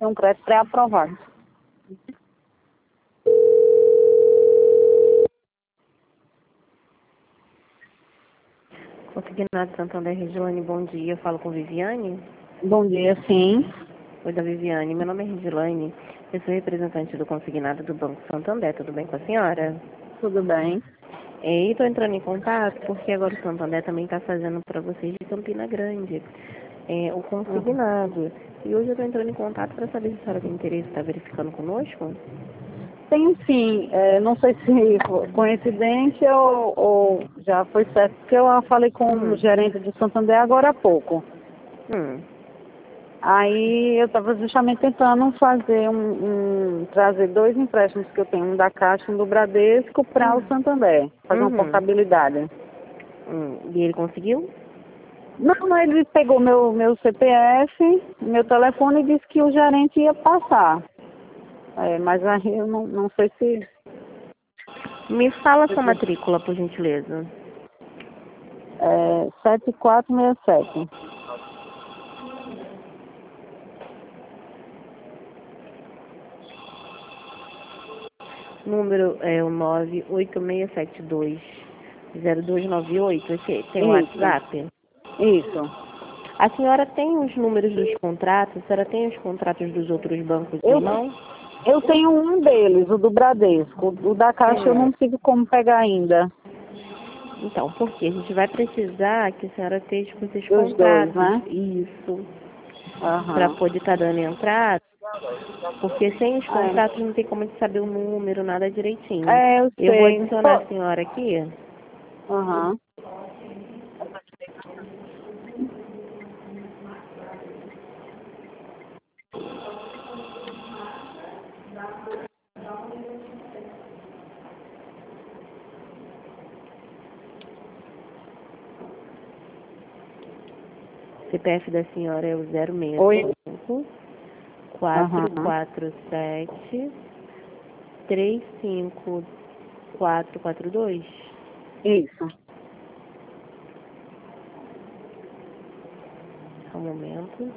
um crédito pré-aprovado. Consignado Santander, Regilane, bom dia. Eu falo com Viviane. Bom dia, sim. Oi, da Viviane. Meu nome é Regilane. Eu sou representante do consignado do Banco Santander. Tudo bem com a senhora? Tudo bem. E estou entrando em contato porque agora o Santander também está fazendo para vocês de Campina Grande o consignado. E hoje eu estou entrando em contato para saber se a senhora tem interesse em estar verificando conosco. Tem sim, não sei se foi coincidência ou já foi certo, porque eu falei com o gerente de Santander agora há pouco. Aí eu estava justamente tentando fazer trazer 2 empréstimos que eu tenho, um da Caixa e um do Bradesco, para o Santander, fazer uma portabilidade. E ele conseguiu? Não, ele pegou meu CPF, meu telefone e disse que o gerente ia passar. Mas aí eu não sei se... Me fala sua matrícula, por gentileza. 7467. Número é o 986720298. Esse tem o Isso. WhatsApp? Isso. A senhora tem os números dos contratos? A senhora tem os contratos dos outros bancos em mão? Eu tenho um deles, o do Bradesco. O da Caixa eu não tive como pegar ainda. Então, porque a gente vai precisar que a senhora esteja com esses Os contratos. dois, né? Isso. Aham. Para poder estar dando entrada. Porque sem os contratos não tem como a gente saber o número, nada direitinho. Eu Eu vou sei. adicionar a senhora aqui. Aham. CPF da senhora é o 065 447 35442. Isso. Só um momento.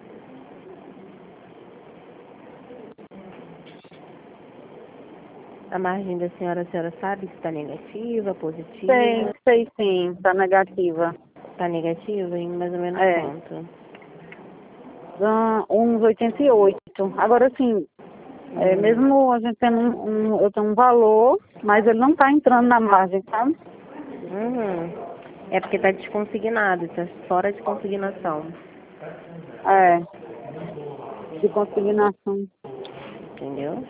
A margem da senhora, a senhora sabe se está negativa, positiva? Sei sim, tá negativa. Está negativa em mais ou menos quanto? Uns 88. Agora sim, mesmo a gente tendo eu tenho um valor, mas ele não tá entrando na margem, sabe? É porque está desconsignado, está fora de consignação. De consignação. Entendeu?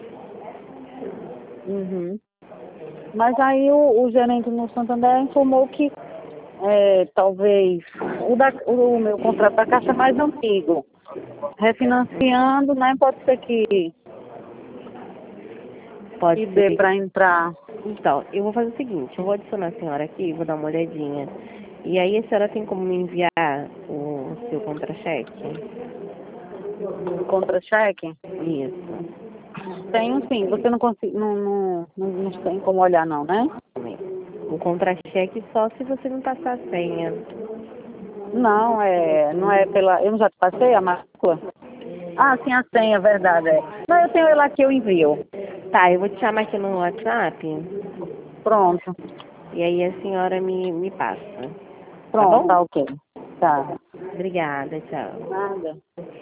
Mas aí o gerente no Santander informou que talvez o meu contrato da Caixa é mais antigo. Refinanciando, né? Pode ser que dê para entrar. Então, eu vou fazer o seguinte, eu vou adicionar a senhora aqui, vou dar uma olhadinha. E aí a senhora tem como me enviar o seu contra-cheque? Contra-cheque? Isso. Tenho sim, você não tem como olhar não, né? O contra-cheque só se você não passar a senha. Não é pela... Eu já te passei a matrícula? Ah, sim, a senha, verdade, Não, eu tenho ela aqui, eu envio. Tá, eu vou te chamar aqui no WhatsApp. Pronto. E aí a senhora me passa. Pronto, Tá bom? tá ok. Tá. Obrigada, tchau. Nada.